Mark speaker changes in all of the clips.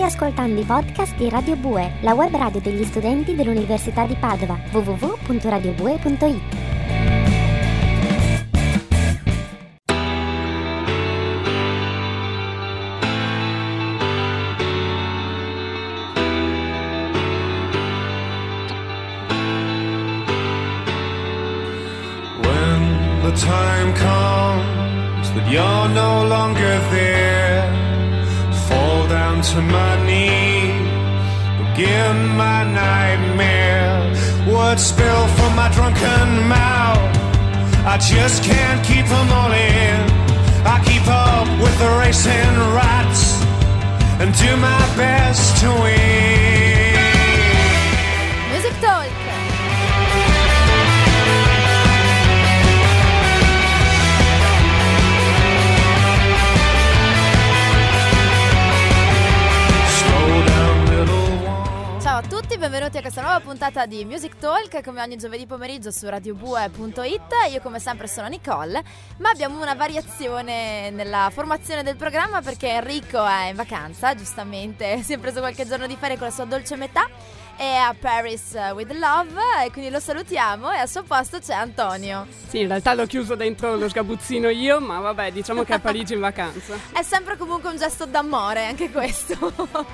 Speaker 1: ascoltando i podcast di Radio Bue, la web radio degli studenti dell'Università di Padova, www.radiobue.it.
Speaker 2: When the time comes that you're no longer there, fall down to my knees, begin my nightmare. Words spill from my drunken mouth, I just can't keep them all in. I keep up with the racing rats and do my best to win.
Speaker 3: Music Talk. Ciao a tutti, benvenuti a questa nuova puntata di Music Talk, come ogni giovedì pomeriggio su radiobue.it. Io come sempre sono Nicole, ma abbiamo una variazione nella formazione del programma perché Enrico è in vacanza, giustamente si è preso qualche giorno di ferie con la sua dolce metà, è a Paris with Love e quindi lo salutiamo e al suo posto c'è Antonio.
Speaker 4: Sì, in realtà l'ho chiuso dentro lo sgabuzzino io, ma vabbè, diciamo che è a Parigi in vacanza.
Speaker 3: È sempre comunque un gesto d'amore anche questo.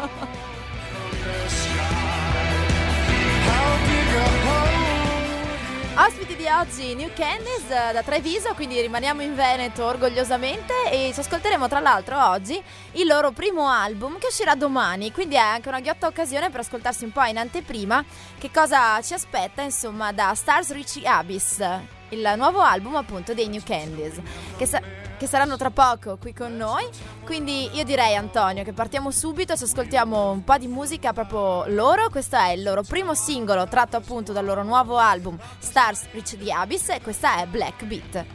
Speaker 3: Ospiti di oggi New Candies da Treviso, quindi rimaniamo in Veneto orgogliosamente e ci ascolteremo tra l'altro oggi il loro primo album che uscirà domani, quindi è anche una ghiotta occasione per ascoltarsi un po' in anteprima che cosa ci aspetta insomma da Stars Reach the Abyss, il nuovo album appunto dei New Candies che saranno tra poco qui con noi. Quindi io direi, Antonio, che partiamo subito, ci ascoltiamo un po' di musica proprio loro. Questo è il loro primo singolo tratto appunto dal loro nuovo album Stars Reach the Abyss e questa è Black Beat.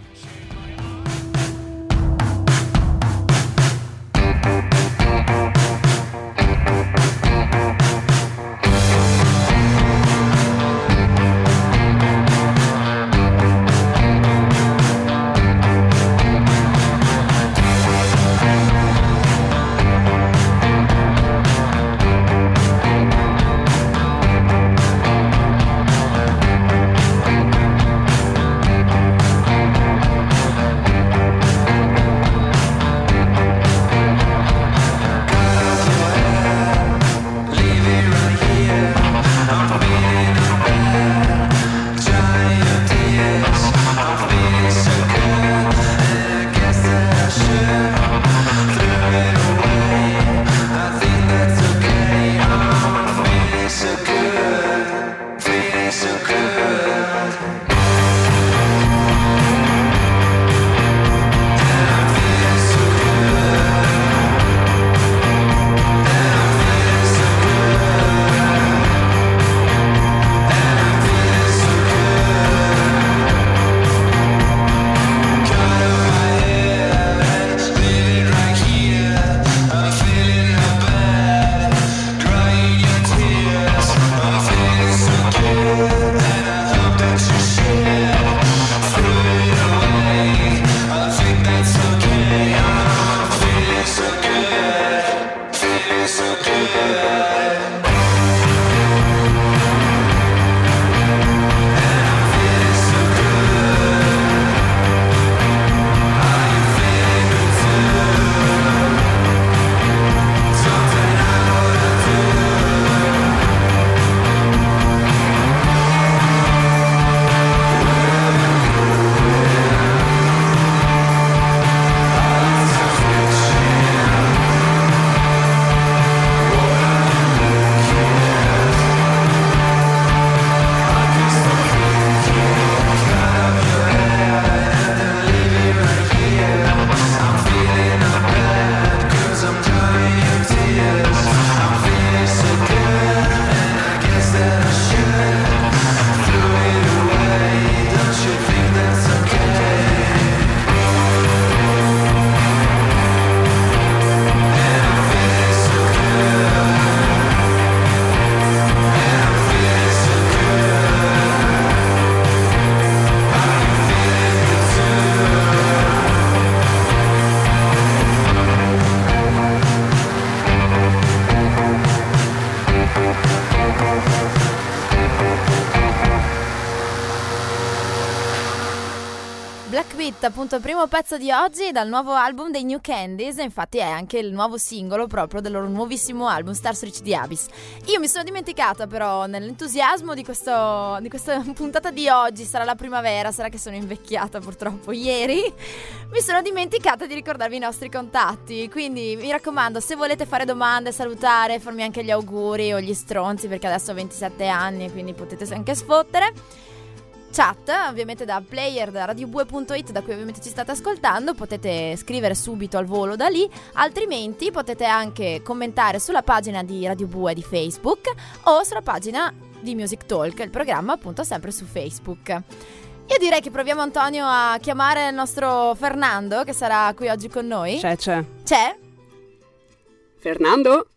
Speaker 3: Sweet, appunto il primo pezzo di oggi dal nuovo album dei New Candies, infatti è anche il nuovo singolo proprio del loro nuovissimo album Stars Reach the Abyss. Io mi sono dimenticata però nell'entusiasmo di questa puntata di oggi, sarà la primavera, sarà che sono invecchiata purtroppo, ieri mi sono dimenticata di ricordarvi i nostri contatti, quindi mi raccomando, se volete fare domande, salutare, farmi anche gli auguri o gli stronzi, perché adesso ho 27 anni e quindi potete anche sfottere. Chat, ovviamente da player da radiobue.it, da cui ovviamente ci state ascoltando, potete scrivere subito al volo da lì, altrimenti potete anche commentare sulla pagina di Radio Bue di Facebook o sulla pagina di Music Talk, il programma appunto sempre su Facebook. Io direi che proviamo, Antonio, a chiamare il nostro Fernando, che sarà qui oggi con noi.
Speaker 4: C'è.
Speaker 3: C'è?
Speaker 4: Fernando?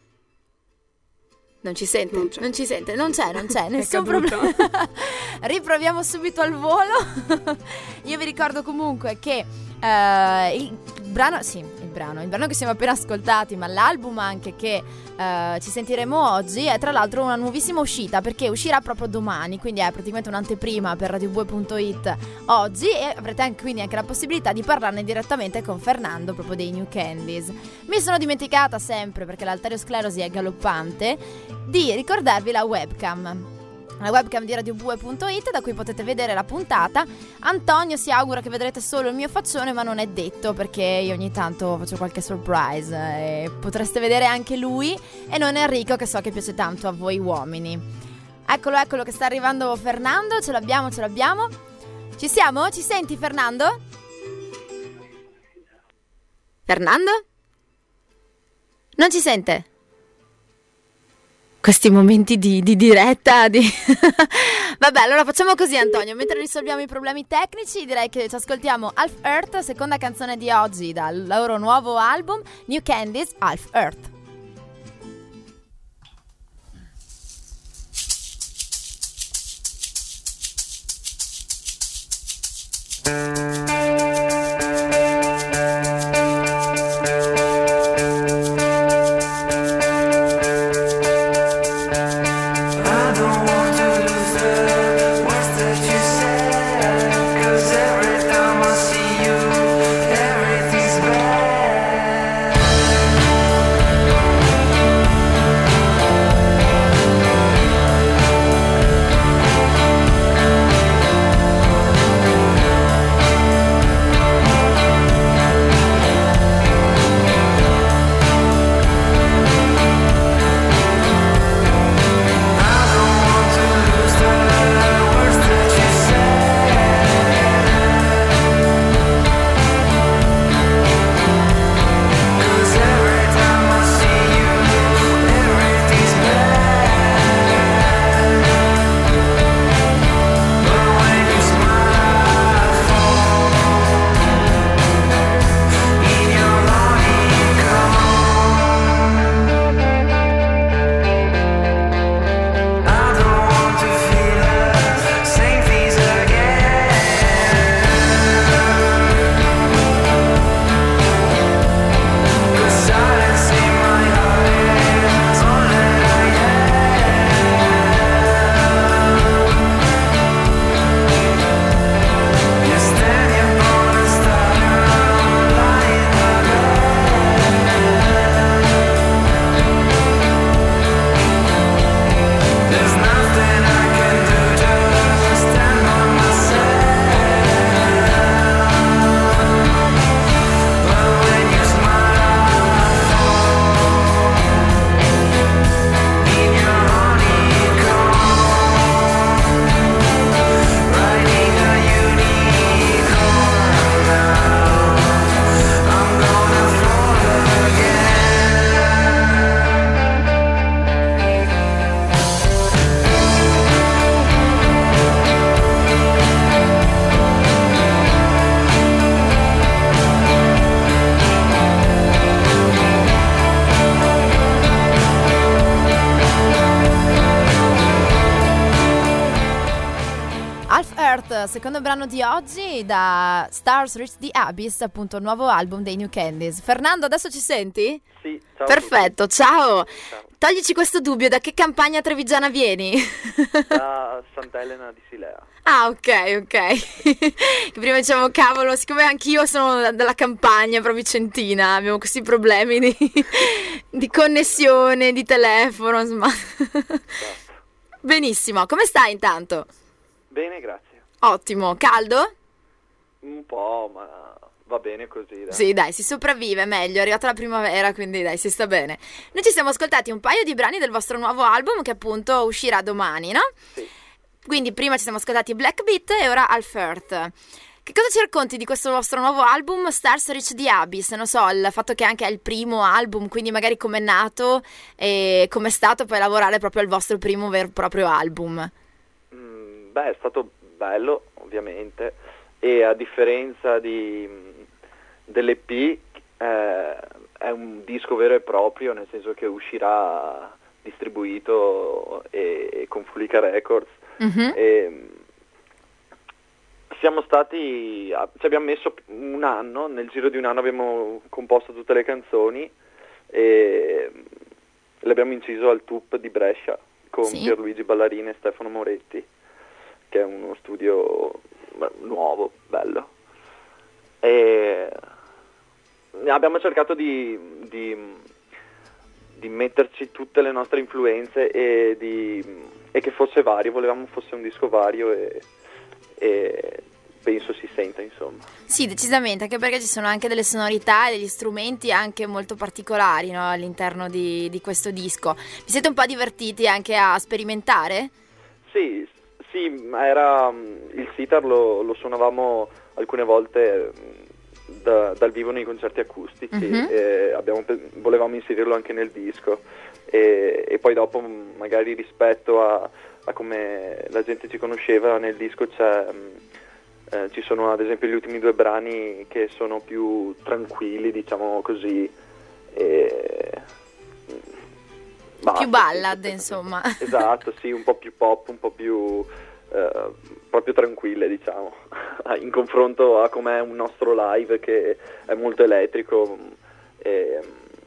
Speaker 3: Non ci sente, non ci sente, non c'è, nessun
Speaker 4: caduto.
Speaker 3: problema. Riproviamo subito al volo. Io vi ricordo comunque che il brano che siamo appena ascoltati, ma l'album anche che ci sentiremo oggi è tra l'altro una nuovissima uscita, perché uscirà proprio domani, quindi è praticamente un'anteprima per radiobue.it oggi, e avrete anche, quindi anche la possibilità di parlarne direttamente con Fernando, proprio dei New Candies. Mi sono dimenticata sempre, perché l'arteriosclerosi è galoppante, di ricordarvi la webcam di radiobue.it, da cui potete vedere la puntata. Antonio si augura che vedrete solo il mio faccione, ma non è detto, perché io ogni tanto faccio qualche surprise e potreste vedere anche lui, e non Enrico, che so che piace tanto a voi uomini. Eccolo che sta arrivando Fernando. Ce l'abbiamo. Ci siamo? Ci senti, Fernando? Fernando? Non ci sente? Questi momenti di diretta Vabbè, allora facciamo così, Antonio, mentre risolviamo i problemi tecnici direi che ci ascoltiamo Half Earth, seconda canzone di oggi dal loro nuovo album New Candies, Half Earth. Secondo brano di oggi da Stars Reach the Abyss, appunto il nuovo album dei New Candies. Fernando, adesso ci senti?
Speaker 5: Sì, ciao.
Speaker 3: Perfetto, ciao. Toglici questo dubbio, da che campagna trevigiana vieni?
Speaker 5: Da Sant'Elena di Silea.
Speaker 3: Ah, ok. Che prima diciamo, cavolo, siccome anch'io sono della campagna, proprio vicentina, abbiamo questi problemi di connessione, di telefono, insomma. Benissimo, come stai intanto?
Speaker 5: Bene, grazie.
Speaker 3: Ottimo, caldo?
Speaker 5: Un po', ma va bene così, dai.
Speaker 3: Sì, dai, si sopravvive meglio, è arrivata la primavera, quindi dai, si sta bene. Noi ci siamo ascoltati un paio di brani del vostro nuovo album che appunto uscirà domani, no?
Speaker 5: Sì.
Speaker 3: Quindi prima ci siamo ascoltati Black Beat e ora Half Earth. Che cosa ci racconti di questo vostro nuovo album Stars Reach the Abyss? Non so, il fatto che anche è il primo album, quindi magari com'è nato e com'è stato poi lavorare proprio al vostro primo vero e proprio album.
Speaker 5: Beh, è stato bello, ovviamente, e a differenza dell'EP è un disco vero e proprio, nel senso che uscirà distribuito e con Fulica Records.
Speaker 3: Mhm.
Speaker 5: E ci abbiamo messo un anno, nel giro di un anno abbiamo composto tutte le canzoni e le abbiamo inciso al TUP di Brescia con
Speaker 3: Sì.
Speaker 5: Pierluigi Ballarini e Stefano Moretti, che è uno studio nuovo, bello. E abbiamo cercato di metterci tutte le nostre influenze e che fosse vario, volevamo fosse un disco vario e penso si senta, insomma.
Speaker 3: Sì, decisamente, anche perché ci sono anche delle sonorità e degli strumenti anche molto particolari, no, all'interno di questo disco. Vi siete un po' divertiti anche a sperimentare?
Speaker 5: Sì, era il sitar lo suonavamo alcune volte dal vivo nei concerti acustici.
Speaker 3: Mhm.
Speaker 5: E volevamo inserirlo anche nel disco e poi dopo magari rispetto a come la gente ci conosceva nel disco ci sono ad esempio gli ultimi 2 brani che sono più tranquilli, diciamo così,
Speaker 3: Più ballad, insomma.
Speaker 5: Esatto, sì, un po' più pop, un po' più proprio tranquille, diciamo, in confronto a com'è un nostro live che è molto elettrico e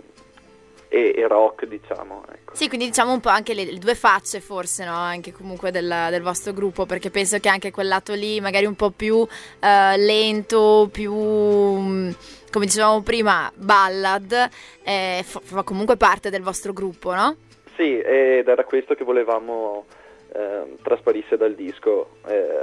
Speaker 5: rock, diciamo, ecco.
Speaker 3: Sì, quindi diciamo un po' anche le due facce forse, no? Anche comunque del vostro gruppo, perché penso che anche quel lato lì magari un po' più lento, più come dicevamo prima, ballad, fa comunque parte del vostro gruppo, no?
Speaker 5: Sì, ed era questo che volevamo trasparisse dal disco,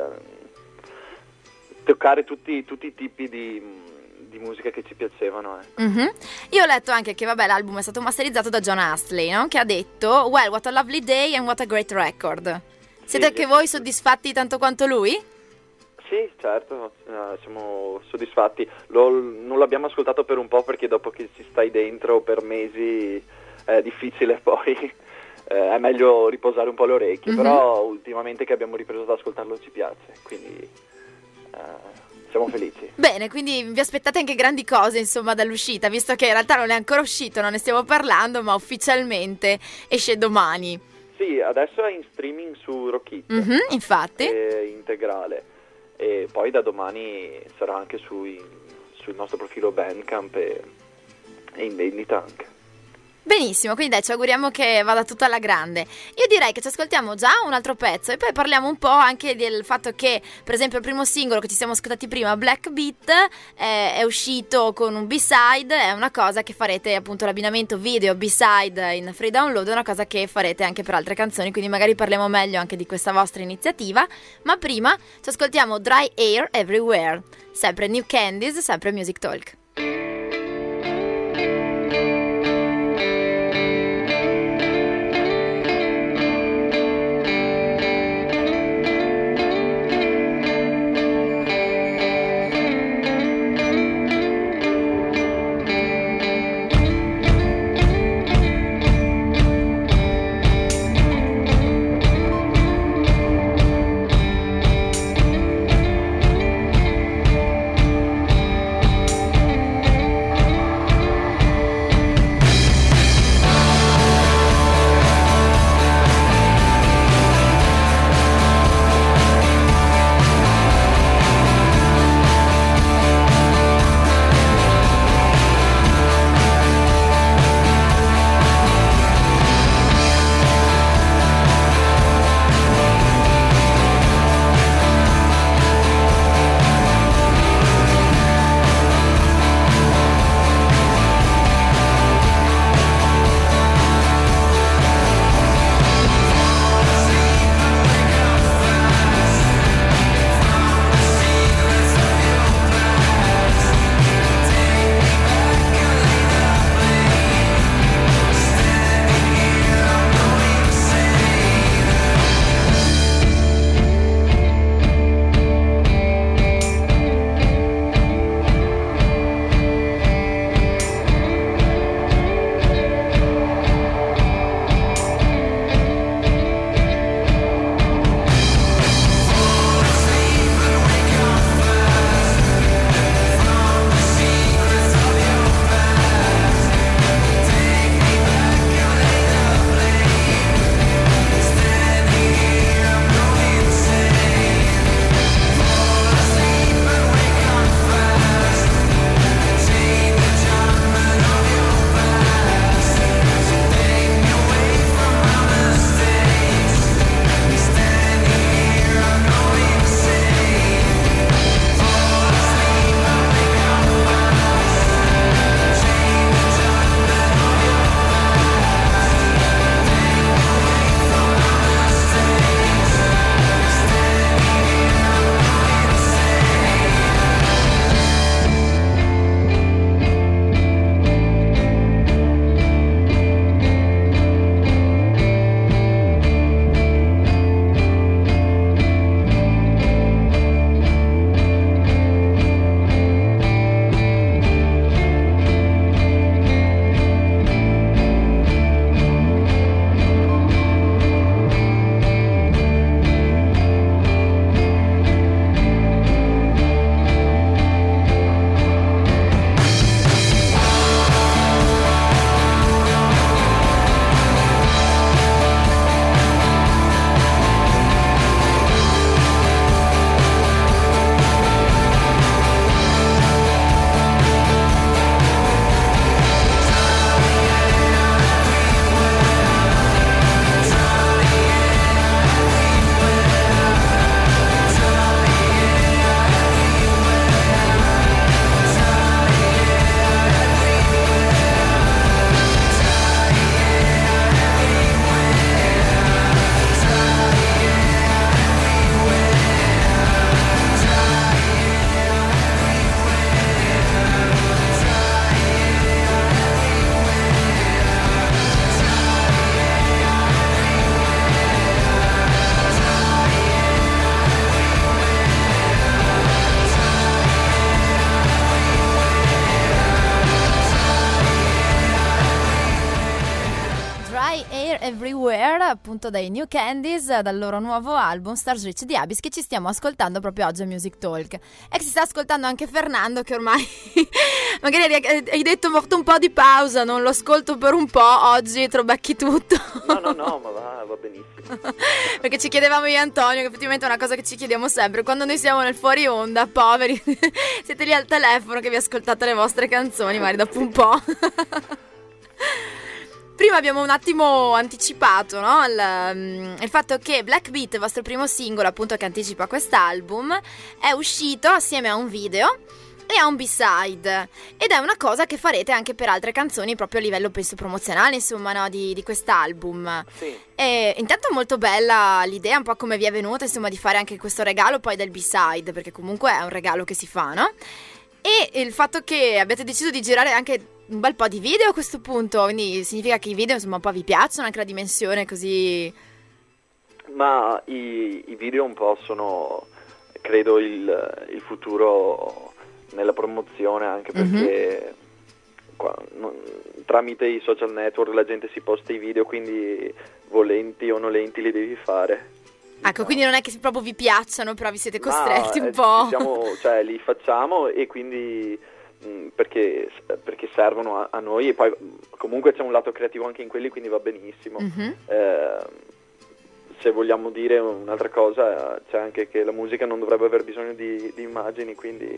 Speaker 5: toccare tutti i tipi di musica che ci piacevano.
Speaker 3: Mhm. Io ho letto anche che vabbè, l'album è stato masterizzato da John Astley, no? Che ha detto "Well, what a lovely day and what a great record". Siete anche voi soddisfatti tanto quanto lui?
Speaker 5: Sì, certo, siamo soddisfatti. Non l'abbiamo ascoltato per un po' perché dopo che ci stai dentro per mesi è difficile poi. È meglio riposare un po' le orecchie, però ultimamente che abbiamo ripreso ad ascoltarlo ci piace, quindi siamo felici.
Speaker 3: Bene, quindi vi aspettate anche grandi cose, insomma, dall'uscita, visto che in realtà non è ancora uscito, non ne stiamo parlando, ma ufficialmente esce domani.
Speaker 5: Sì, adesso è in streaming su Rockit,
Speaker 3: Infatti.
Speaker 5: integrale, e poi da domani sarà anche sul nostro profilo Bandcamp e in vendita anche.
Speaker 3: Benissimo, quindi dai, ci auguriamo che vada tutto alla grande. Io direi che ci ascoltiamo già un altro pezzo e poi parliamo un po' anche del fatto che, per esempio, il primo singolo che ci siamo ascoltati prima, Black Beat, è uscito con un B-side, è una cosa che farete, appunto, l'abbinamento video B-side in free download, è una cosa che farete anche per altre canzoni, quindi magari parliamo meglio anche di questa vostra iniziativa, ma prima ci ascoltiamo Dry Air Everywhere, sempre New Candies, sempre Music Talk. Everywhere, appunto dai New Candies, dal loro nuovo album Stars Reach the Abyss, che ci stiamo ascoltando proprio oggi a Music Talk. E che si sta ascoltando anche Fernando, che ormai magari hai detto fatto un po' di pausa, non lo ascolto per un po', oggi te lo becchi tutto.
Speaker 5: No, ma va benissimo.
Speaker 3: Perché ci chiedevamo io e Antonio, che effettivamente è una cosa che ci chiediamo sempre quando noi siamo nel fuori onda, poveri, siete lì al telefono che vi ascoltate le vostre canzoni, magari dopo un po'. Prima abbiamo un attimo anticipato, no? Il fatto che Black Beat, il vostro primo singolo, appunto, che anticipa quest'album, è uscito assieme a un video e a un B-side, ed è una cosa che farete anche per altre canzoni proprio a livello, penso, promozionale, insomma, no? di quest'album.
Speaker 5: Sì.
Speaker 3: E intanto è molto bella l'idea, un po' come vi è venuta, insomma, di fare anche questo regalo poi del B-side, perché comunque è un regalo che si fa, no? E il fatto che abbiate deciso di girare anche un bel po' di video a questo punto, quindi significa che i video, insomma, un po' vi piacciono, anche la dimensione così.
Speaker 5: Ma i video un po' sono, credo, il futuro nella promozione, anche perché tramite i social network la gente si posta i video, quindi volenti o nolenti li devi fare.
Speaker 3: Ecco, quindi non è che proprio vi piacciono, però vi siete costretti un po'.
Speaker 5: Cioè li facciamo e quindi perché servono a noi, e poi comunque c'è un lato creativo anche in quelli, quindi va benissimo. Se vogliamo dire un'altra cosa, c'è anche che la musica non dovrebbe aver bisogno di immagini, quindi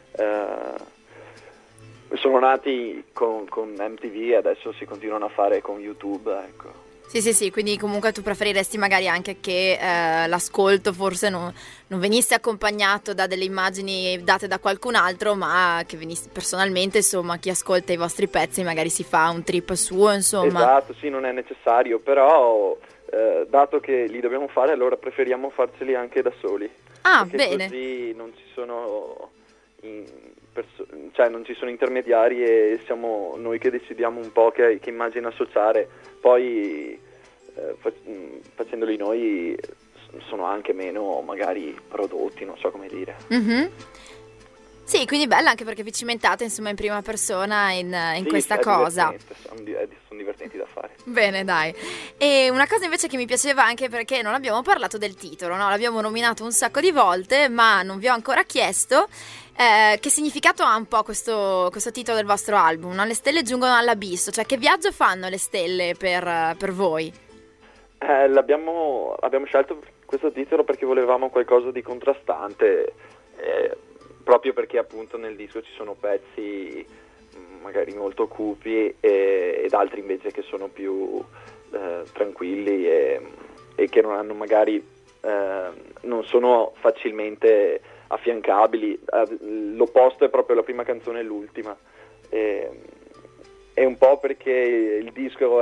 Speaker 5: sono nati con MTV e adesso si continuano a fare con YouTube, ecco.
Speaker 3: Sì, quindi comunque tu preferiresti magari anche che l'ascolto forse non venisse accompagnato da delle immagini date da qualcun altro, ma che venisse personalmente, insomma, chi ascolta i vostri pezzi magari si fa un trip suo, insomma.
Speaker 5: Esatto, sì, non è necessario, però dato che li dobbiamo fare, allora preferiamo farceli anche da soli.
Speaker 3: Ah,
Speaker 5: perché
Speaker 3: bene.
Speaker 5: Così non ci sono non ci sono intermediari e siamo noi che decidiamo un po' che immagine associare. Poi facendoli noi sono anche meno magari prodotti, non so come dire.
Speaker 3: Sì, quindi bella anche perché vi cimentate, insomma, in prima persona in
Speaker 5: Sì,
Speaker 3: questa cosa.
Speaker 5: Sono divertenti da fare.
Speaker 3: Bene, dai. E una cosa invece che mi piaceva, anche perché non abbiamo parlato del titolo, no? L'abbiamo nominato un sacco di volte, ma non vi ho ancora chiesto che significato ha un po' questo titolo del vostro album, no? Le stelle giungono all'abisso, cioè che viaggio fanno le stelle per voi?
Speaker 5: Abbiamo scelto questo titolo perché volevamo qualcosa di contrastante, proprio perché appunto nel disco ci sono pezzi magari molto cupi ed altri invece che sono più tranquilli e che non hanno magari non sono facilmente affiancabili. L'opposto è proprio la prima canzone e l'ultima, è un po' perché il disco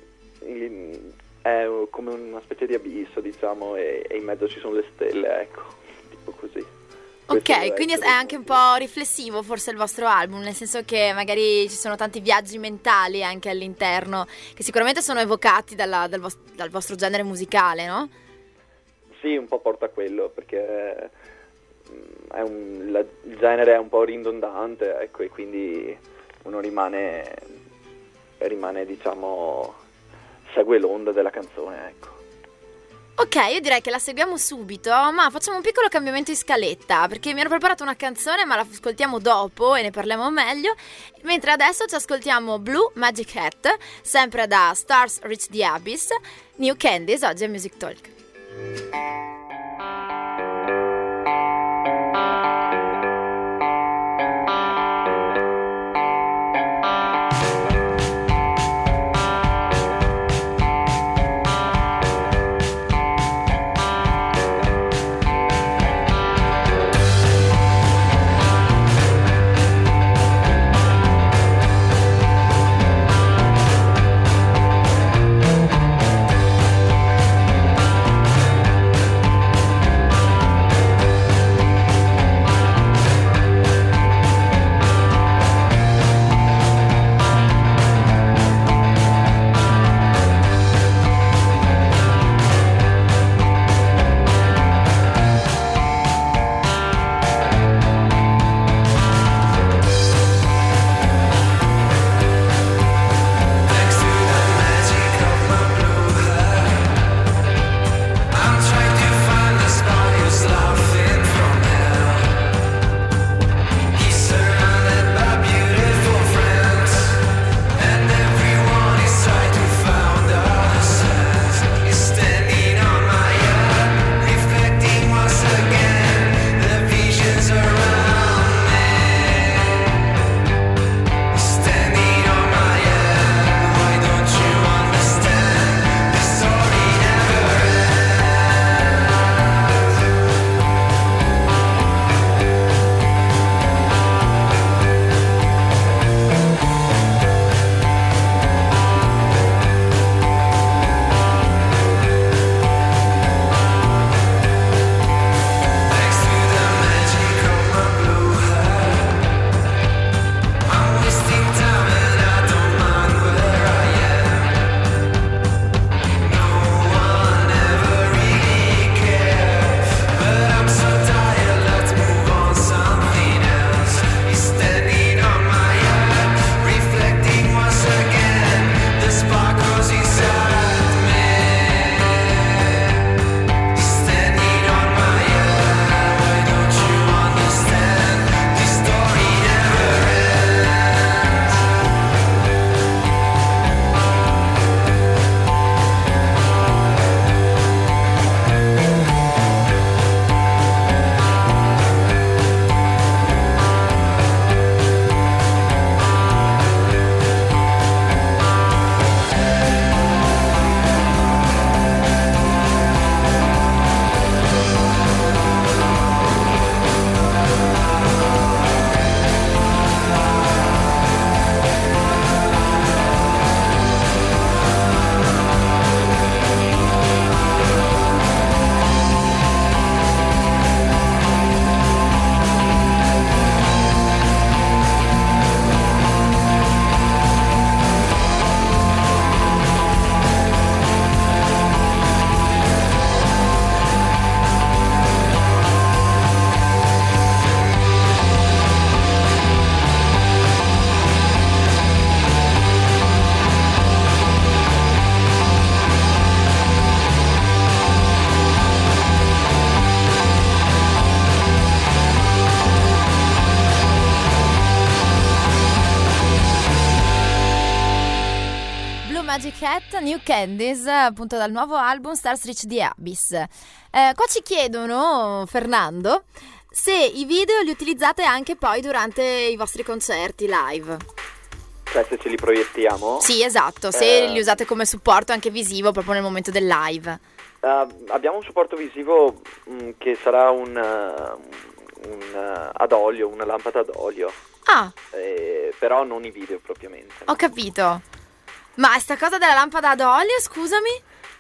Speaker 5: è come una specie di abisso, diciamo, e in mezzo ci sono le stelle, ecco, tipo così.
Speaker 3: Ok, quindi è anche un po' riflessivo forse il vostro album, nel senso che magari ci sono tanti viaggi mentali anche all'interno, che sicuramente sono evocati dal vostro genere musicale, no?
Speaker 5: Sì, un po' porta a quello, perché il genere è un po' ridondante, ecco, e quindi uno rimane diciamo, segue l'onda della canzone, ecco.
Speaker 3: Ok, io direi che la seguiamo subito, ma facciamo un piccolo cambiamento in scaletta, perché mi ero preparata una canzone, ma la ascoltiamo dopo e ne parliamo meglio, mentre adesso ci ascoltiamo Blue Magic Hat, sempre da Stars Reach the Abyss, New Candies, oggi a Music Talk. Blue Magic Hat, New Candies, appunto dal nuovo album Stars Reach the Abyss. Qua ci chiedono, Fernando, se i video li utilizzate anche poi durante i vostri concerti live.
Speaker 5: Cioè se ce li proiettiamo?
Speaker 3: Sì, esatto, se li usate come supporto anche visivo proprio nel momento del live.
Speaker 5: Abbiamo un supporto visivo che sarà un ad olio, una lampada ad olio.
Speaker 3: Ah,
Speaker 5: però non i video propriamente.
Speaker 3: ho capito. Ma sta cosa della lampada ad olio, scusami?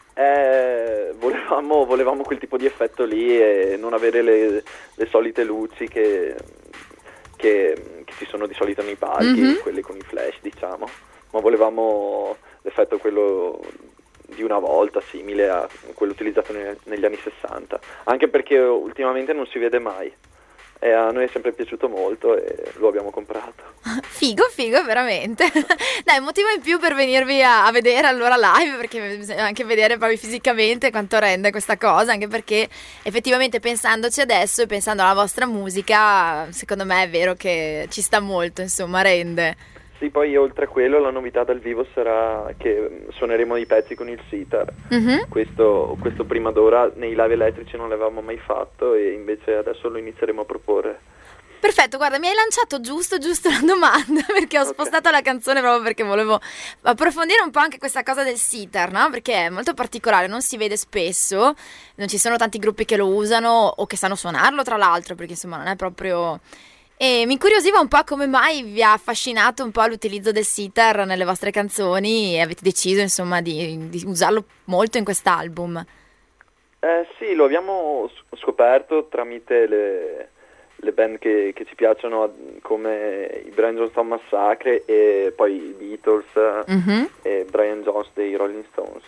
Speaker 5: Volevamo quel tipo di effetto lì e non avere le solite luci che ci sono di solito nei palchi, quelle con i flash, diciamo. Ma volevamo l'effetto quello di una volta, simile a quello utilizzato negli anni 60. Anche perché ultimamente non si vede mai. E a noi è sempre piaciuto molto e lo abbiamo comprato.
Speaker 3: Figo, veramente. Dai, un motivo in più per venirvi a vedere allora live, perché bisogna anche vedere proprio fisicamente quanto rende questa cosa, anche perché effettivamente pensandoci adesso e pensando alla vostra musica, secondo me è vero che ci sta molto, insomma, rende.
Speaker 5: Sì, poi oltre a quello la novità dal vivo sarà che suoneremo i pezzi con il sitar. Questo prima d'ora nei live elettrici non l'avevamo mai fatto e invece adesso lo inizieremo a proporre.
Speaker 3: Perfetto, guarda, mi hai lanciato giusto la domanda, perché ho spostato la canzone proprio perché volevo approfondire un po' anche questa cosa del sitar, no? Perché è molto particolare, non si vede spesso, non ci sono tanti gruppi che lo usano o che sanno suonarlo, tra l'altro, perché insomma non è proprio... E mi incuriosiva un po' come mai vi ha affascinato un po' l'utilizzo del sitar nelle vostre canzoni e avete deciso insomma di usarlo molto in quest'album.
Speaker 5: Sì, lo abbiamo scoperto tramite le band che ci piacciono, come i Brian Jonestown Massacre e poi i Beatles e Brian Jones dei Rolling Stones.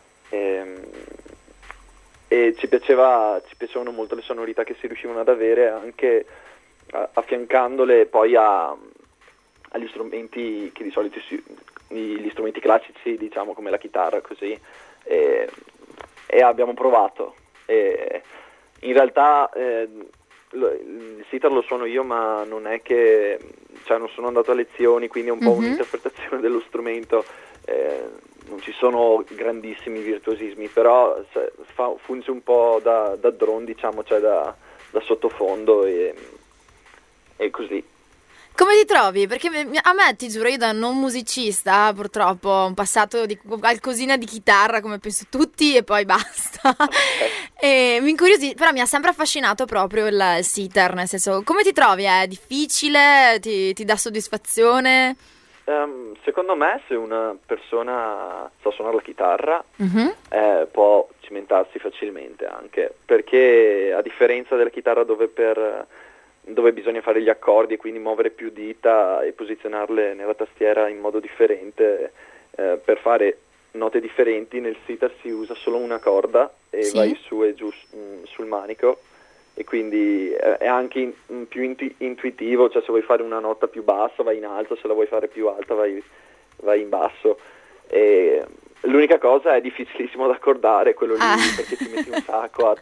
Speaker 5: E ci piacevano molto le sonorità che si riuscivano ad avere, anche affiancandole poi agli strumenti che di solito gli strumenti classici, diciamo, come la chitarra, così, e abbiamo provato. In realtà il sitar lo suono io, ma non è che, cioè, non sono andato a lezioni, quindi è un po' un'interpretazione dello strumento. Non ci sono grandissimi virtuosismi, però funge un po' da drone, diciamo, cioè da sottofondo e così.
Speaker 3: Come ti trovi? Perché a me, ti giuro, io da non musicista purtroppo ho un passato di qualcosina di chitarra come penso tutti e poi basta. E mi incuriosì, però mi ha sempre affascinato proprio il sitar, nel senso, come ti trovi? È difficile? Ti dà soddisfazione?
Speaker 5: Secondo me, se una persona sa suonare la chitarra può cimentarsi facilmente, anche perché a differenza della chitarra dove bisogna fare gli accordi e quindi muovere più dita e posizionarle nella tastiera in modo differente, per fare note differenti, nel sitar si usa solo una corda e vai su e giù sul manico, e quindi è anche più intuitivo, cioè se vuoi fare una nota più bassa vai in alto, se la vuoi fare più alta vai in basso. E l'unica cosa è difficilissimo da accordare, quello lì, perché ci metti un sacco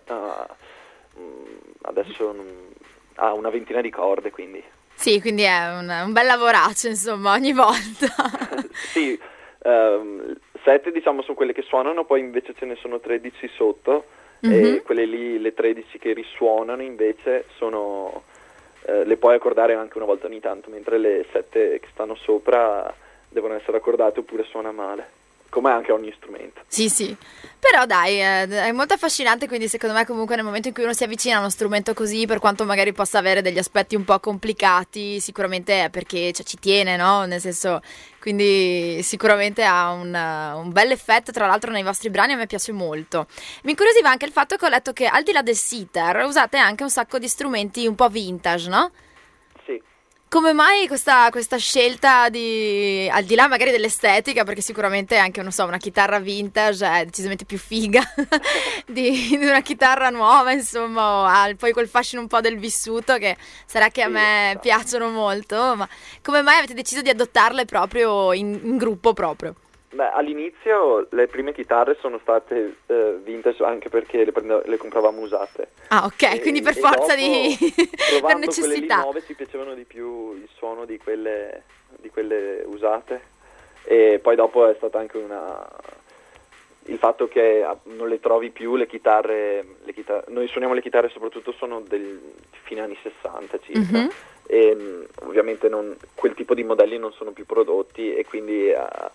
Speaker 5: adesso ha una ventina di corde, quindi. Sì,
Speaker 3: quindi è un bel lavoraccio, insomma, ogni volta.
Speaker 5: Sì, 7 diciamo sono quelle che suonano, poi invece ce ne sono 13 sotto, e quelle lì, le 13 che risuonano invece sono le puoi accordare anche una volta ogni tanto, mentre le 7 che stanno sopra devono essere accordate oppure suona male, come anche ogni strumento.
Speaker 3: Sì, però dai, è molto affascinante, quindi secondo me comunque nel momento in cui uno si avvicina a uno strumento così, per quanto magari possa avere degli aspetti un po' complicati, sicuramente è perché, cioè, ci tiene, no? Nel senso, quindi sicuramente ha un bel effetto, tra l'altro nei vostri brani a me piace molto. Mi incuriosiva anche il fatto che ho letto che al di là del sitar usate anche un sacco di strumenti un po' vintage, no? Come mai questa scelta al di là magari dell'estetica, perché sicuramente anche, non so, una chitarra vintage è decisamente più figa di una chitarra nuova, insomma, ha poi quel fascino un po' del vissuto che sarà che a me piacciono molto, ma come mai avete deciso di adottarle proprio in gruppo proprio?
Speaker 5: Beh, all'inizio le prime chitarre sono state vintage, anche perché le compravamo usate.
Speaker 3: Ah, ok, quindi per forza
Speaker 5: di
Speaker 3: per necessità.
Speaker 5: Quelle lì nuove ci piacevano di più il suono di quelle usate, E poi dopo è stata anche il fatto che non le trovi più le chitarre, noi suoniamo le chitarre soprattutto sono del fine anni 60 circa, e ovviamente quel tipo di modelli non sono più prodotti, e quindi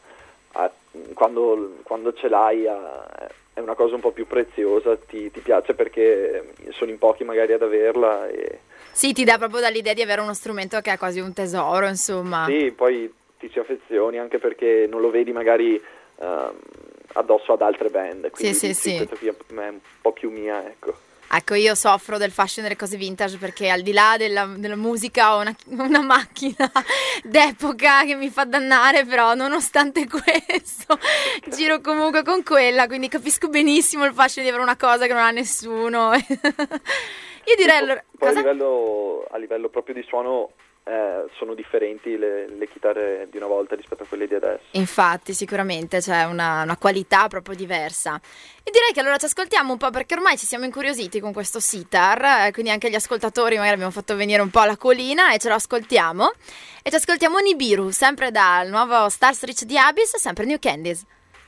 Speaker 5: quando ce l'hai è una cosa un po' più preziosa, ti piace perché sono in pochi magari ad averla.
Speaker 3: Sì, ti dà proprio dall'idea di avere uno strumento che è quasi un tesoro, insomma.
Speaker 5: Sì, poi ti ci affezioni anche perché non lo vedi magari addosso ad altre band, quindi
Speaker 3: sì.
Speaker 5: questa qui è un po' più mia, ecco.
Speaker 3: Ecco, io soffro del fascino delle cose vintage perché al di là della musica ho una macchina d'epoca che mi fa dannare, però nonostante questo giro comunque con quella, quindi capisco benissimo il fascino di avere una cosa che non ha nessuno. Io direi allora...
Speaker 5: Poi a livello proprio di suono sono differenti le chitarre di una volta rispetto a quelle di adesso.
Speaker 3: Infatti, sicuramente c'è una qualità proprio diversa. E direi che allora ci ascoltiamo un po', perché ormai ci siamo incuriositi con questo sitar, quindi anche gli ascoltatori magari abbiamo fatto venire un po' la colina e ce lo ascoltiamo. E ci ascoltiamo Nibiru, sempre dal nuovo Stars Reach the Abyss, sempre New Candies.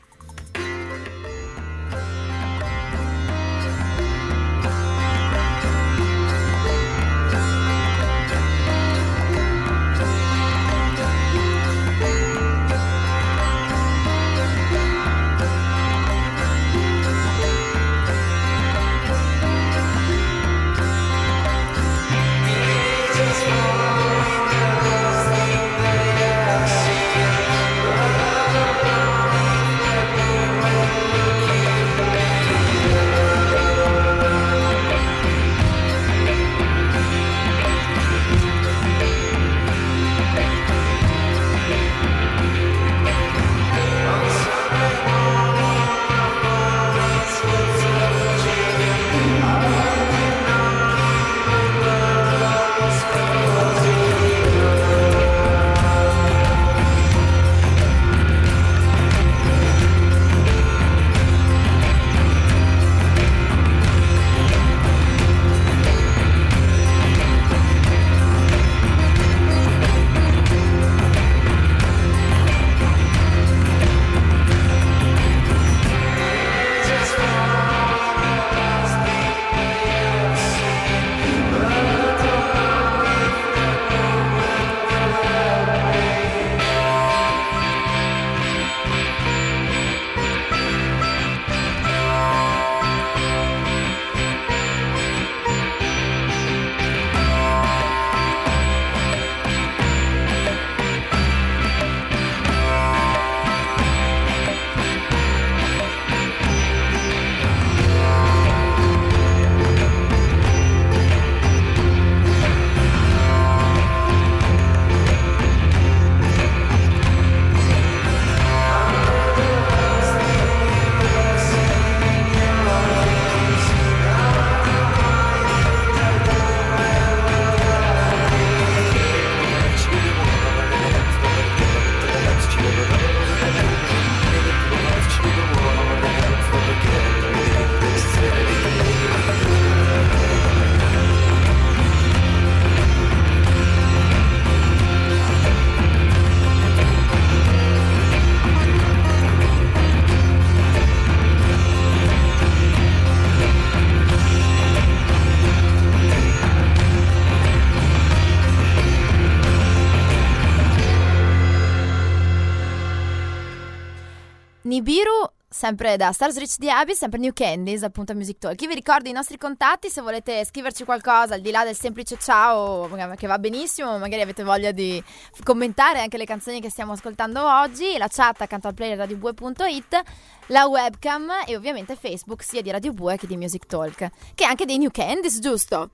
Speaker 3: Nibiru, sempre da Stars Reach the Abyss, sempre New Candies, appunto a Music Talk. Io vi ricordo i nostri contatti, se volete scriverci qualcosa al di là del semplice ciao, che va benissimo, magari avete voglia di commentare anche le canzoni che stiamo ascoltando oggi, la chat accanto al player radiobue.it, la webcam e ovviamente Facebook sia di Radio Bue che di Music Talk, che è anche dei New Candies, giusto?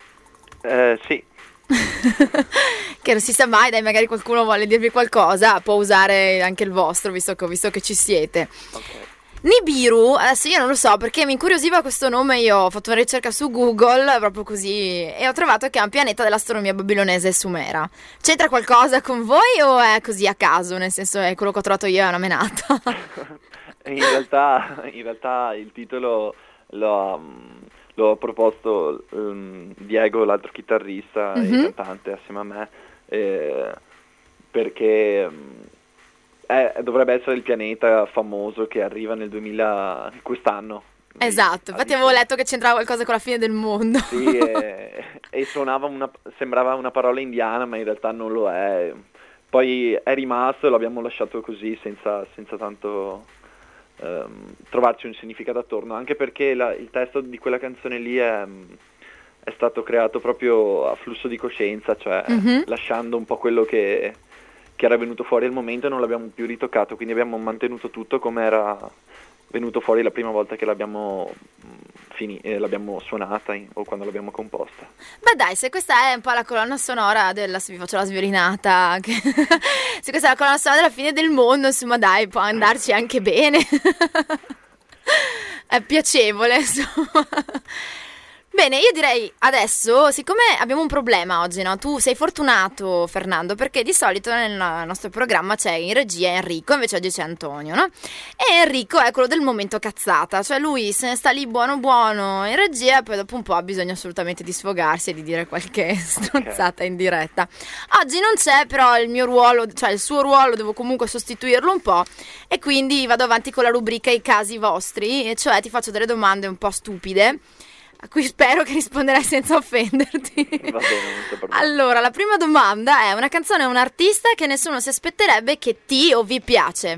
Speaker 5: Sì.
Speaker 3: Che non si sa mai, dai, magari qualcuno vuole dirvi qualcosa, può usare anche il vostro, visto che ci siete.
Speaker 5: Okay.
Speaker 3: Nibiru, adesso io non lo so perché mi incuriosiva questo nome, io ho fatto una ricerca su Google proprio così e ho trovato che è un pianeta dell'astronomia babilonese e sumera. C'entra qualcosa con voi o è così a caso, nel senso è quello che ho trovato io, è una menata?
Speaker 5: In realtà il titolo l'ho proposto Diego, l'altro chitarrista e cantante assieme a me, perché dovrebbe essere il pianeta famoso che arriva nel 2000 quest'anno.
Speaker 3: Esatto, infatti avevo letto che c'entrava qualcosa con la fine del mondo.
Speaker 5: Sì, e sembrava una parola indiana, ma in realtà non lo è. Poi è rimasto e l'abbiamo lasciato così senza tanto trovarci un significato attorno, anche perché il testo di quella canzone lì è stato creato proprio a flusso di coscienza, cioè lasciando un po' quello che era venuto fuori al momento e non l'abbiamo più ritoccato, quindi abbiamo mantenuto tutto come era venuto fuori la prima volta che l'abbiamo suonata o quando l'abbiamo composta.
Speaker 3: Beh dai, se questa è un po' la colonna sonora se vi faccio la sviolinata, se questa è la colonna sonora della fine del mondo, insomma dai, può andarci anche bene. È piacevole, insomma. Bene, io direi adesso, siccome abbiamo un problema oggi, no? Tu sei fortunato, Fernando, perché di solito nel nostro programma c'è in regia Enrico, invece oggi c'è Antonio, no? E Enrico è quello del momento cazzata, cioè lui se ne sta lì buono buono in regia e poi dopo un po' ha bisogno assolutamente di sfogarsi e di dire qualche stronzata in diretta. Oggi non c'è, però il mio ruolo, cioè il suo ruolo, devo comunque sostituirlo un po' e quindi vado avanti con la rubrica I casi vostri, e cioè ti faccio delle domande un po' stupide a cui spero che risponderai senza offenderti.
Speaker 5: Va bene, non c'è problema.
Speaker 3: Allora, la prima domanda è: una canzone o un artista che nessuno si aspetterebbe che ti o vi piace?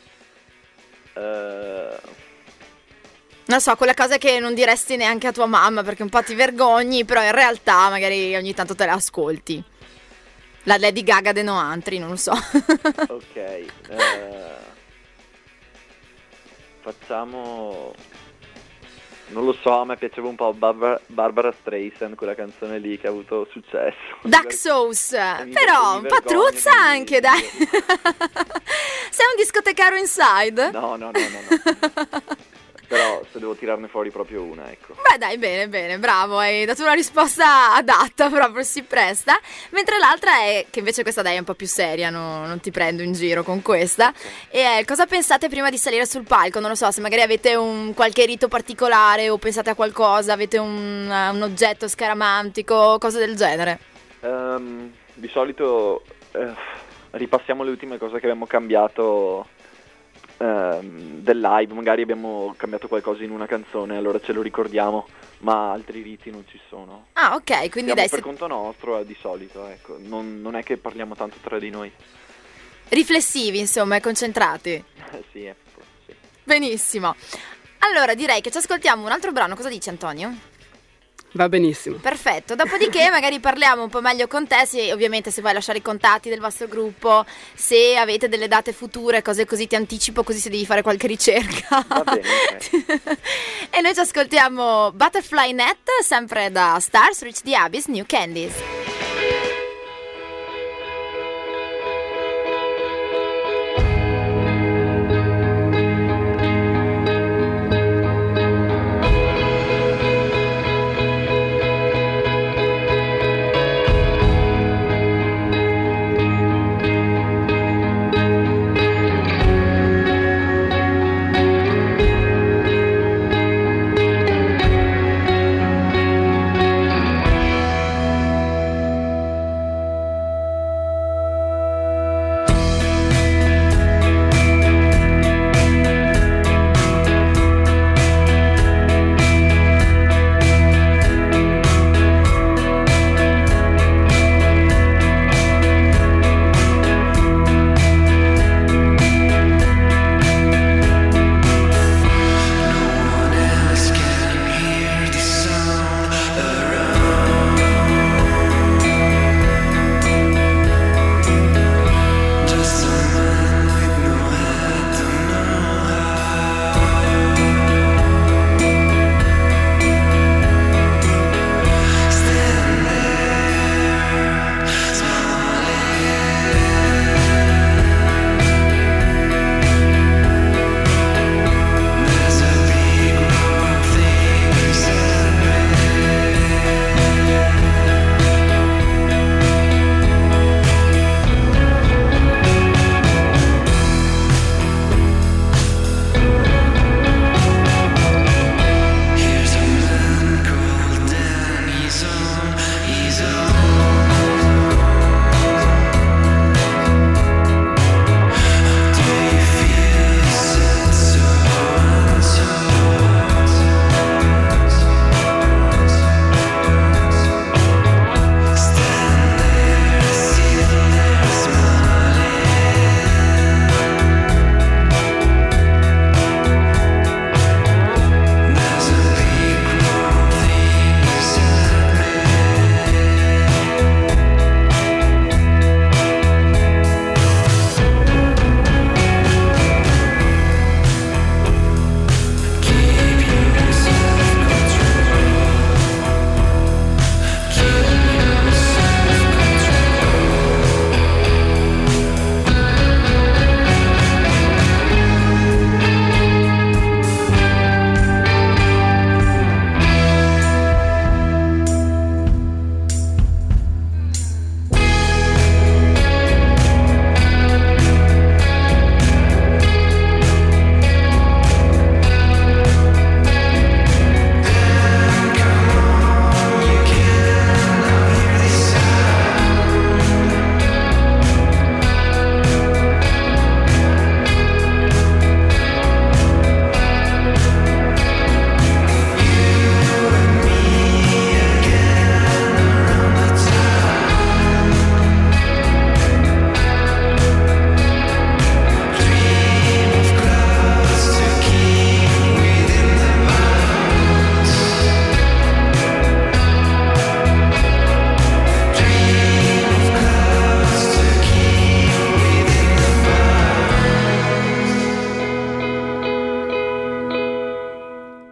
Speaker 3: Non so, quelle cose che non diresti neanche a tua mamma perché un po' ti vergogni, però in realtà magari ogni tanto te le ascolti. La Lady Gaga de Noantri, non lo so.
Speaker 5: Ok, facciamo... Non lo so, a me piaceva un po' Barbara Streisand, quella canzone lì che ha avuto successo.
Speaker 3: Duck Sauce, però un po' truzza anche, dai. Sei un discotecario inside?
Speaker 5: No. Però se devo tirarne fuori proprio una, ecco.
Speaker 3: Beh dai, bene, bravo, hai dato una risposta adatta, proprio si presta. Mentre l'altra è, che invece questa dai è un po' più seria, non ti prendo in giro con questa. E è: cosa pensate prima di salire sul palco? Non lo so, se magari avete qualche rito particolare o pensate a qualcosa, avete un oggetto scaramantico, cose del genere.
Speaker 5: Di solito ripassiamo le ultime cose che abbiamo cambiato del live, magari abbiamo cambiato qualcosa in una canzone, allora ce lo ricordiamo, ma altri riti non ci sono.
Speaker 3: Ah, ok, quindi
Speaker 5: siamo
Speaker 3: dai,
Speaker 5: per conto nostro di solito, ecco, non è che parliamo tanto tra di noi.
Speaker 3: Riflessivi, insomma, e concentrati.
Speaker 5: Sì.
Speaker 3: Benissimo. Allora direi che ci ascoltiamo un altro brano, cosa dici Antonio?
Speaker 4: Va benissimo.
Speaker 3: Perfetto, dopodiché magari parliamo un po' meglio con te, ovviamente se vuoi lasciare i contatti del vostro gruppo, se avete delle date future, cose così, ti anticipo, così se devi fare qualche ricerca.
Speaker 5: Va bene, okay.
Speaker 3: E noi ci ascoltiamo Butterfly Net, sempre da Stars Reach the Abyss, New Candies.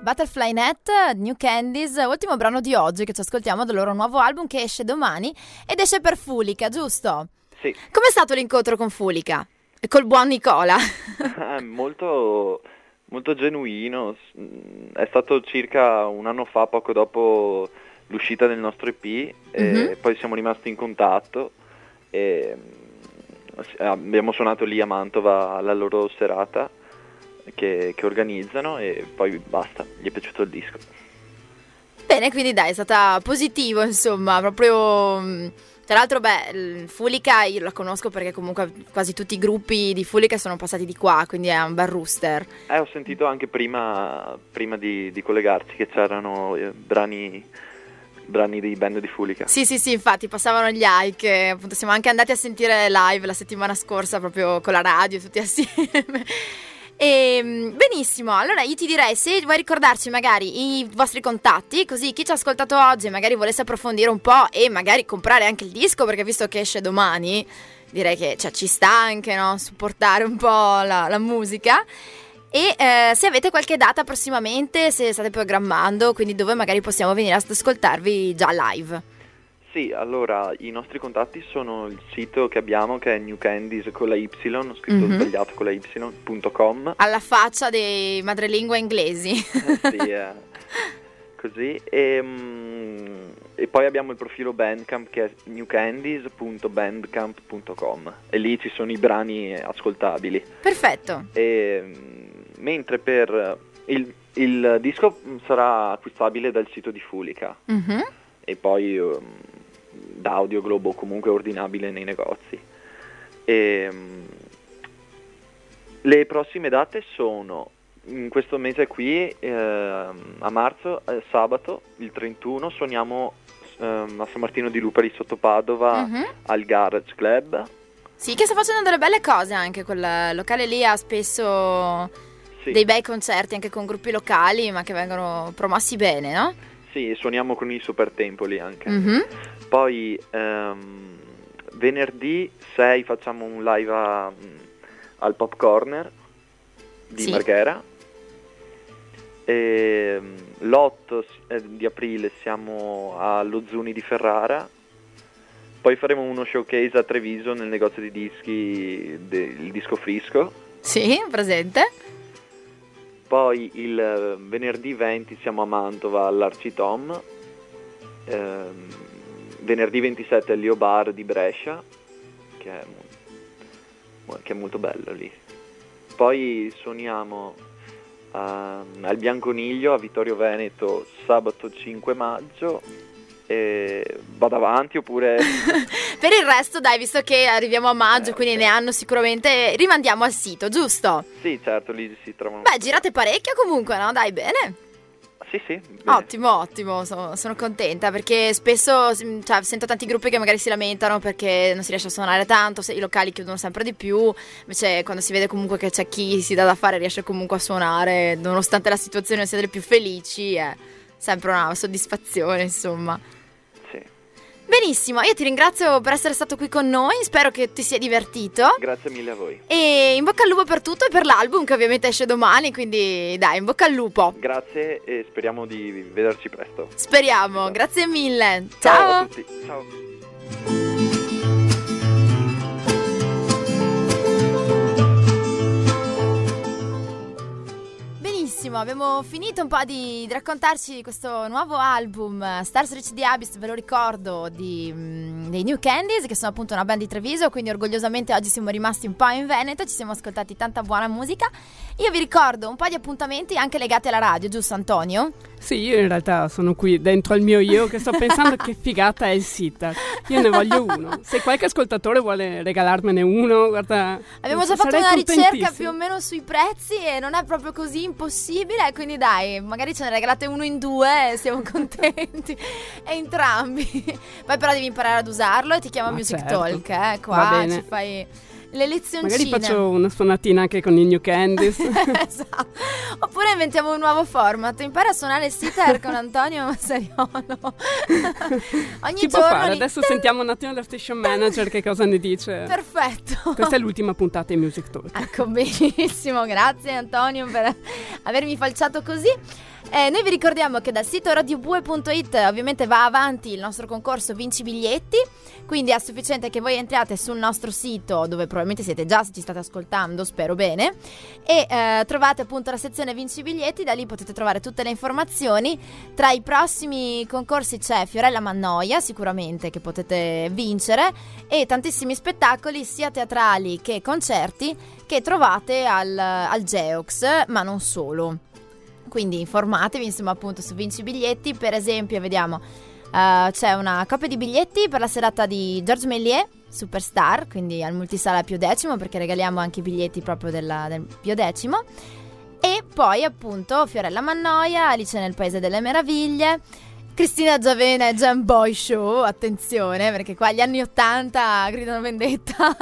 Speaker 3: Butterfly Net, New Candies, ultimo brano di oggi che ci ascoltiamo del loro nuovo album che esce domani ed esce per Fulica, giusto?
Speaker 5: Sì.
Speaker 3: Com'è stato l'incontro con Fulica? E col buon Nicola?
Speaker 5: Molto, molto genuino, è stato circa un anno fa, poco dopo l'uscita del nostro EP, e poi siamo rimasti in contatto e abbiamo suonato lì a Mantova alla loro serata che organizzano e poi basta, gli è piaciuto il disco.
Speaker 3: Bene, quindi dai, è stata positivo, insomma, proprio. Tra l'altro, Fulica io la conosco perché comunque quasi tutti i gruppi di Fulica sono passati di qua, quindi è un bel rooster.
Speaker 5: Ho sentito anche prima di collegarci che c'erano brani di band di Fulica.
Speaker 3: Sì, infatti passavano gli hike, appunto siamo anche andati a sentire live la settimana scorsa proprio con la radio, tutti assieme. Benissimo, allora io ti direi, se vuoi ricordarci magari i vostri contatti, così chi ci ha ascoltato oggi magari volesse approfondire un po' e magari comprare anche il disco, perché visto che esce domani direi che ci sta anche, no? Supportare un po' la musica. E se avete qualche data prossimamente, se state programmando, quindi dove magari possiamo venire ad ascoltarvi già live.
Speaker 5: Sì, allora i nostri contatti sono il sito che abbiamo, che è New Candies con la Y, scritto sbagliato con la Y.com.
Speaker 3: Alla faccia dei madrelingua inglesi.
Speaker 5: Sì, così. E poi abbiamo il profilo Bandcamp che è newcandies.bandcamp.com e lì ci sono i brani ascoltabili.
Speaker 3: Perfetto.
Speaker 5: Mentre per il disco sarà acquistabile dal sito di Fulica e poi da Audio Globo, comunque ordinabile nei negozi. Le prossime date sono in questo mese qui, a marzo, sabato il 31 suoniamo a San Martino di Lupari sotto Padova al Garage Club.
Speaker 3: Sì, che sta facendo delle belle cose anche, quel locale lì ha spesso dei bei concerti anche con gruppi locali, ma che vengono promossi bene, no?
Speaker 5: Sì, suoniamo con i Super Tempoli anche. Poi venerdì 6 facciamo un live al Pop Corner di Marghera. E l'8 di aprile siamo allo Zuni di Ferrara. Poi faremo uno showcase a Treviso nel negozio di dischi del Disco Frisco.
Speaker 3: Sì, presente.
Speaker 5: Poi il venerdì 20 siamo a Mantova all'Arcitom, venerdì 27 al Leo Bar di Brescia, che è molto bello lì. Poi suoniamo al Bianconiglio a Vittorio Veneto sabato 5 maggio. Vado avanti oppure
Speaker 3: per il resto dai, visto che arriviamo a maggio, quindi ne hanno sicuramente, rimandiamo al sito, giusto?
Speaker 5: Sì, certo, lì si trovano.
Speaker 3: Girate parecchio comunque, no? Dai, bene.
Speaker 5: Sì, bene.
Speaker 3: Ottimo, sono contenta perché spesso sento tanti gruppi che magari si lamentano perché non si riesce a suonare tanto, i locali chiudono sempre di più, invece quando si vede comunque che c'è chi si dà da fare riesce comunque a suonare, nonostante la situazione sia delle più felici, è sempre una soddisfazione, insomma. Benissimo, io ti ringrazio per essere stato qui con noi, spero che ti sia divertito.
Speaker 5: Grazie mille a voi.
Speaker 3: E in bocca al lupo per tutto e per l'album che ovviamente esce domani, quindi dai, in bocca al lupo.
Speaker 5: Grazie e speriamo di vederci presto.
Speaker 3: Speriamo, grazie mille. Ciao
Speaker 5: a tutti. Ciao.
Speaker 3: Abbiamo finito un po' di raccontarci di questo nuovo album Stars Reach the Abyss, ve lo ricordo, dei New Candies, che sono appunto una band di Treviso, quindi orgogliosamente oggi siamo rimasti un po' in Veneto, ci siamo ascoltati tanta buona musica. Io vi ricordo un po' di appuntamenti anche legati alla radio, giusto Antonio?
Speaker 4: Sì, io in realtà sono qui dentro il mio io che sto pensando che figata è il sitar. Io ne voglio uno. Se qualche ascoltatore vuole regalarmene uno, guarda,
Speaker 3: abbiamo già fatto una ricerca più o meno sui prezzi e non è proprio così impossibile, quindi dai, magari ce ne regalate uno in due e siamo contenti entrambi. Poi però devi imparare ad usarlo e ti chiama Music
Speaker 4: certo.
Speaker 3: Talk, qua ci fai le lezioncine.
Speaker 4: Magari faccio una suonatina anche con i New Candies.
Speaker 3: Esatto. Oppure inventiamo un nuovo format, impara a suonare il sitar con Antonio Massariolo. Ogni
Speaker 4: si
Speaker 3: giorno
Speaker 4: può fare, adesso sentiamo un attimo la station manager che cosa ne dice.
Speaker 3: Perfetto.
Speaker 4: Questa è l'ultima puntata di Music Talk.
Speaker 3: Ecco, benissimo, grazie Antonio per avermi falciato così. Noi vi ricordiamo che dal sito radiobue.it ovviamente va avanti il nostro concorso Vinci Biglietti, quindi è sufficiente che voi entriate sul nostro sito, dove probabilmente siete già se ci state ascoltando, spero bene, e trovate appunto la sezione Vinci Biglietti. Da lì potete trovare tutte le informazioni. Tra i prossimi concorsi c'è Fiorella Mannoia sicuramente, che potete vincere, e tantissimi spettacoli sia teatrali che concerti che trovate al Geox, ma non solo. Quindi informatevi insomma appunto su Vinci Biglietti. Per esempio vediamo c'è una coppia di biglietti per la serata di Georges Méliès Superstar, quindi al Multisala Pio X, perché regaliamo anche i biglietti proprio del Pio X. E poi appunto Fiorella Mannoia, Alice nel Paese delle Meraviglie, Cristina Giavena e Jam Boy Show, attenzione perché qua gli anni 80 gridano vendetta.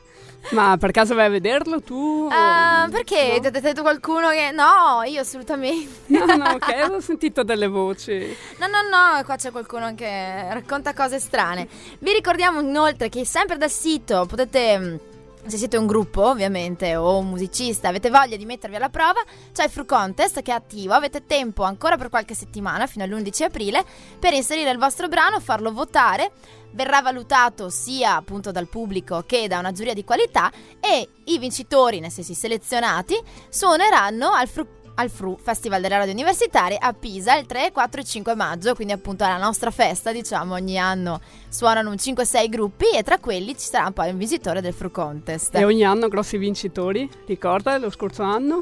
Speaker 4: Ma per caso vai a vederlo tu?
Speaker 3: Perché?
Speaker 4: No?
Speaker 3: Ti ha detto qualcuno che... No, io assolutamente.
Speaker 4: No, ok, avevo sentito delle voci.
Speaker 3: No, qua c'è qualcuno che racconta cose strane. Vi ricordiamo inoltre che sempre dal sito potete... Se siete un gruppo ovviamente o un musicista, avete voglia di mettervi alla prova, c'è il Fru Contest che è attivo. Avete tempo ancora per qualche settimana fino all'11 aprile per inserire il vostro brano, farlo votare. Verrà valutato sia appunto dal pubblico che da una giuria di qualità, e i vincitori, nel senso i selezionati, suoneranno al Fru Festival delle Radio Universitarie a Pisa il 3, 4 e 5 maggio, quindi appunto alla nostra festa, diciamo, ogni anno suonano un 5-6 gruppi e tra quelli ci sarà poi un vincitore del Fru Contest.
Speaker 4: E ogni anno grossi vincitori, ricorda lo scorso anno?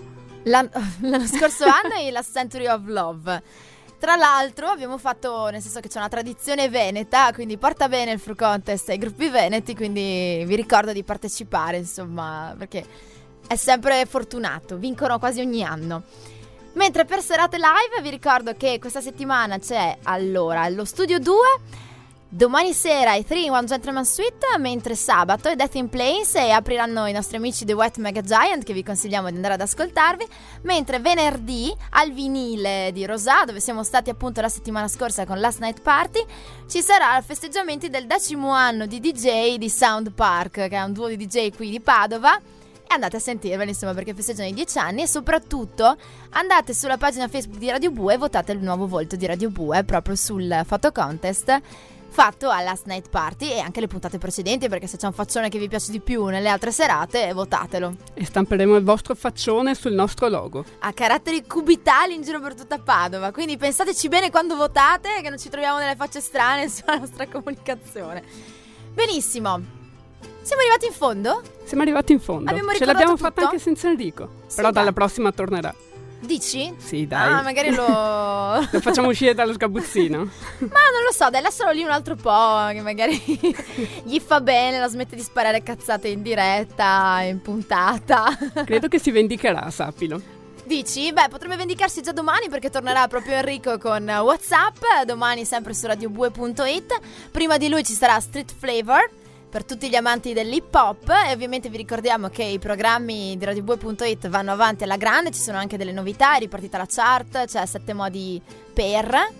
Speaker 3: L'anno scorso anno è la Century of Love. Tra l'altro abbiamo fatto, nel senso che c'è una tradizione veneta, quindi porta bene il Fru Contest ai gruppi veneti, quindi vi ricordo di partecipare, insomma, perché è sempre fortunato, vincono quasi ogni anno. Mentre per serate live vi ricordo che questa settimana c'è allora lo Studio 2, domani sera i 3-in-1 Gentleman Suite, mentre sabato è Death in Plains e apriranno i nostri amici The Wet Mega Giant, che vi consigliamo di andare ad ascoltarvi, mentre venerdì al Vinile di Rosà, dove siamo stati appunto la settimana scorsa con Last Night Party, ci sarà i festeggiamenti del 10° anno di DJ di Sound Park, che è un duo di DJ qui di Padova. Andate a sentirveli insomma, perché festeggiano i 10 anni, e soprattutto andate sulla pagina Facebook di Radio Bue e votate il nuovo volto di Radio Bue proprio sul photo contest fatto alla Last Night Party, e anche le puntate precedenti, perché se c'è un faccione che vi piace di più nelle altre serate, votatelo.
Speaker 4: E stamperemo il vostro faccione sul nostro logo.
Speaker 3: Ha caratteri cubitali in giro per tutta Padova, quindi pensateci bene quando votate, che non ci troviamo delle facce strane sulla nostra comunicazione. Benissimo. Siamo arrivati in fondo?
Speaker 4: Siamo arrivati in fondo. Ce l'abbiamo fatta anche senza Enrico.
Speaker 3: Sì,
Speaker 4: però dalla
Speaker 3: dai.
Speaker 4: prossima tornerà.
Speaker 3: Dici?
Speaker 4: Sì, dai.
Speaker 3: Ah, magari lo
Speaker 4: facciamo uscire dallo sgabuzzino.
Speaker 3: Ma non lo so, dai, lascialo lì un altro po', che magari gli fa bene, la smette di sparare cazzate in diretta, in puntata.
Speaker 4: Credo che si vendicherà, sappilo.
Speaker 3: Dici? Beh, potrebbe vendicarsi già domani, perché tornerà proprio Enrico con WhatsApp, domani sempre su radiobue.it. Prima di lui ci sarà Street Flavor per tutti gli amanti dell'hip hop, e ovviamente vi ricordiamo che i programmi di radiobue.it vanno avanti alla grande, ci sono anche delle novità, è ripartita la chart, c'è 7 motivi per,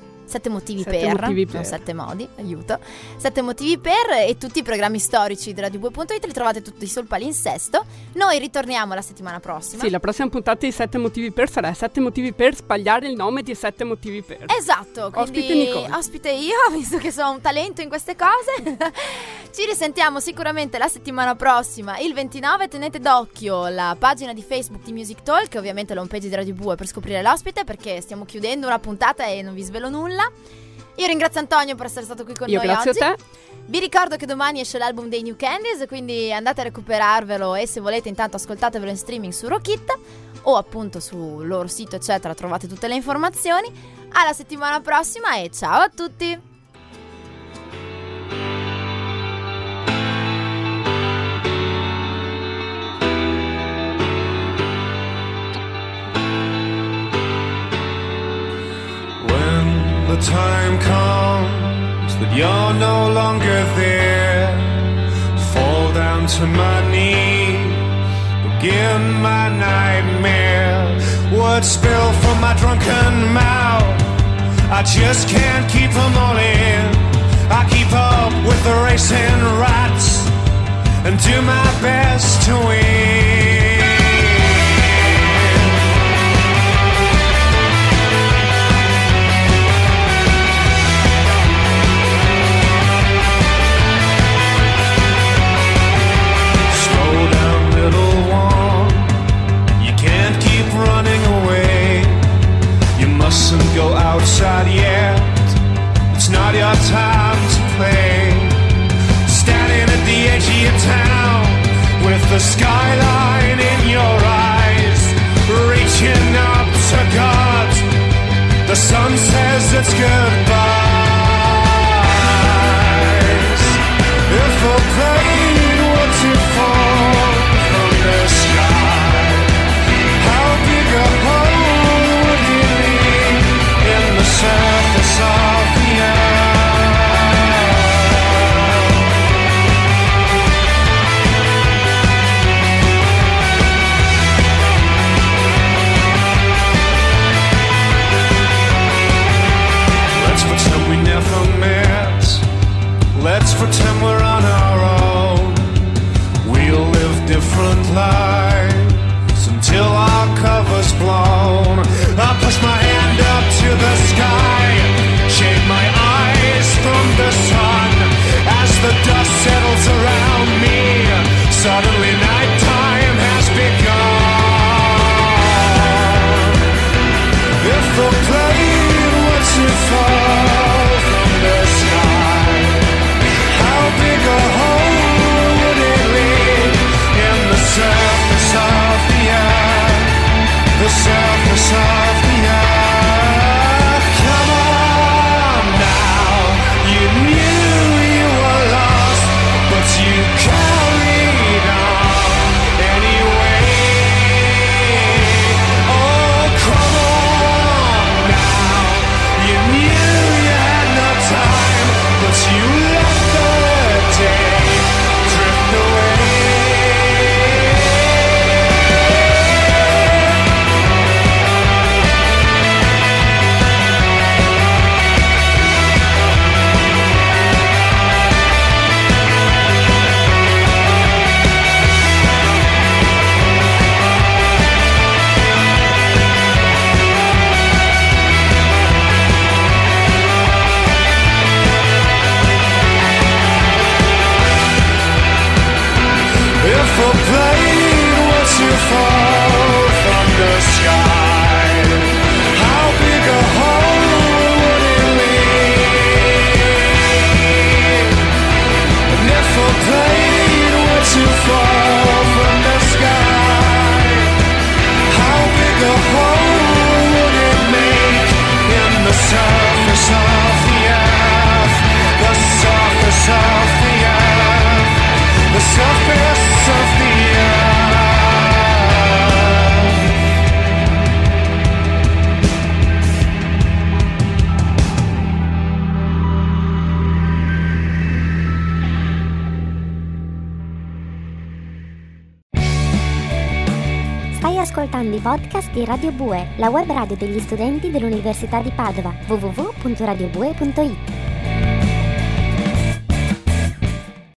Speaker 3: non 7 modi, aiuto, 7 motivi per, e tutti i programmi storici di radiobue.it li trovate tutti sul palinsesto. Noi ritorniamo la settimana prossima.
Speaker 4: Sì, la prossima puntata di 7 motivi per sarà 7 motivi per sbagliare il nome di 7 motivi per.
Speaker 3: Esatto, quindi ospite io, visto che sono un talento in queste cose. Ci risentiamo sicuramente la settimana prossima, il 29. Tenete d'occhio la pagina di Facebook di Music Talk, ovviamente l'home page di Radio Bue, per scoprire l'ospite, perché stiamo chiudendo una puntata e non vi svelo nulla. Io ringrazio Antonio per essere stato qui con noi oggi.
Speaker 4: Grazie a te.
Speaker 3: Vi ricordo che domani esce l'album dei New Candies, quindi andate a recuperarvelo, e se volete intanto ascoltatevelo in streaming su Rockit o appunto sul loro sito eccetera, trovate tutte le informazioni. Alla settimana prossima e ciao a tutti.
Speaker 2: The time comes that you're no longer there. Fall down to my knees, begin my nightmare. Words spill from my drunken mouth, I just can't keep them all in. I keep up with the racing rats and do my best to win. looking up to God. The sun says it's goodbyes. If a plane were to fall from the sky, how big a hole would he leave in the surface of the earth? Let's pretend we never met. Let's pretend we're on our own. We'll live different lives until our cover's blown. I'll push my hand up to the sky, shade my eyes from the sun. As the dust settles around me, suddenly nighttime has begun. If the plane were to fall from the sky, how big a hole would it leave in the surface of the earth? The surface of the earth. Come on now, you knew you were lost, but you carried on anyway. Oh, come on now, you knew you had no time, but you let the day drift away. If a plane were to fall from the sky, how big a hole would it leave? And if a plane were to fall from the sky, how big a hole would it make in the surface of the earth? The surface of the earth. The surface of the
Speaker 1: Stai ascoltando i podcast di Radio Bue, la web radio degli studenti dell'Università di Padova, www.radiobue.it.